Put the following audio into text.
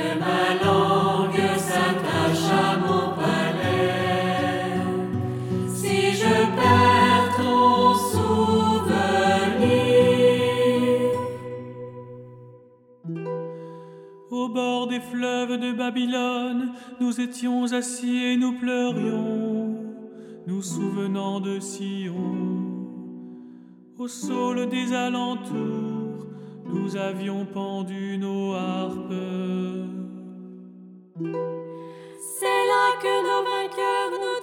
ma langue s'attache à mon palais. Si je perds ton souvenir. Au bord des fleuves de Babylone, nous étions assis et nous pleurions, nous souvenant de Sion. Au saule des alentours, nous avions pendu nos harpes. C'est là que nos vainqueurs nous